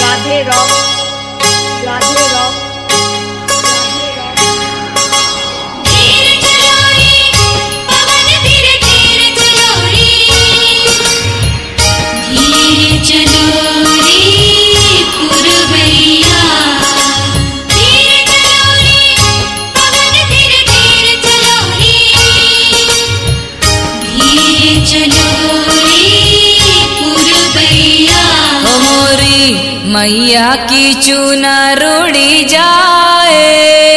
Radhe rock, Radhe rock, धीरे चलो रे पवन धीरे धीरे चलो रे, धीरे चलो रे पुरवैया, धीरे चलो रे पवन धीरे धीरे चलो रे, धीरे चलो रे पुरवैया। ओ मोरी मैया की चुनर उड़ी जाए,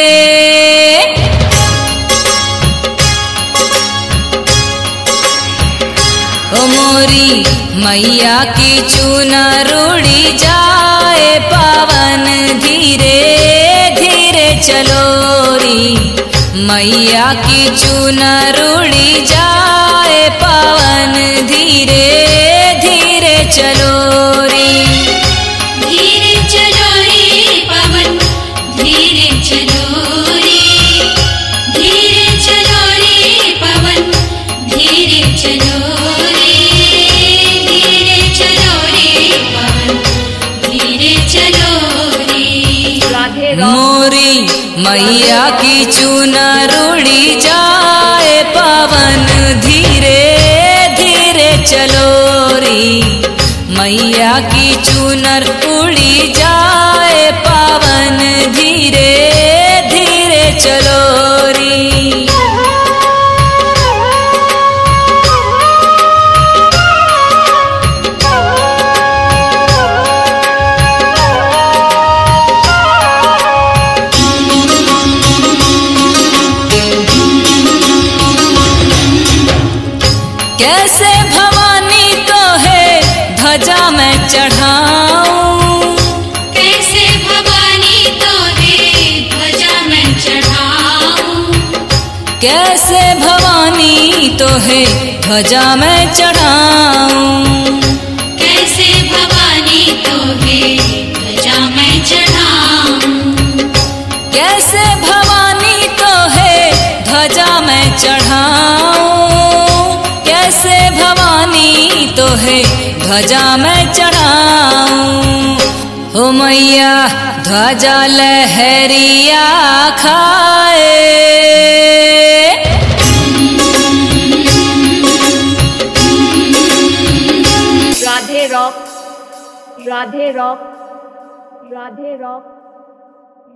ओ मोरी मैया की चुनर उड़ी जाए, पावन धीरे धीरे चलो री, मैया की चुनर उड़ी जाए, पावन धीरे धीरे चलो री। धीरे चलो रे पवन धीरे चलो रे, धीरे चलो रे पवन धीरे चलो रे, धीरे चलो रे पवन धीरे चलो रे। राधे रॉक, मोरी मैया की चुनर उड़ी जाए, पावन धीरे धीरे चलो री, मैया की चुनर उड़ी जाए, पावन धीरे धीरे चलो री। कैसे भवानी तो है ध्वजा मैं चढ़ाऊं, कैसे भवानी तो है ध्वजा मैं चढ़ाऊं, कैसे भवानी तो है ध्वजा मैं चढ़ाऊं, कैसे भवानी तो है ध्वजा मैं चढ़ाऊं, कैसे भवानी तो है ध्वजा मैं चढ़ाऊं, कैसे भवानी तो है ध्वजा मैं चढ़ाऊं। ओ मैया ध्वजा लहरिया खाए, Radhe rock, Radhe rock, Radhe rock.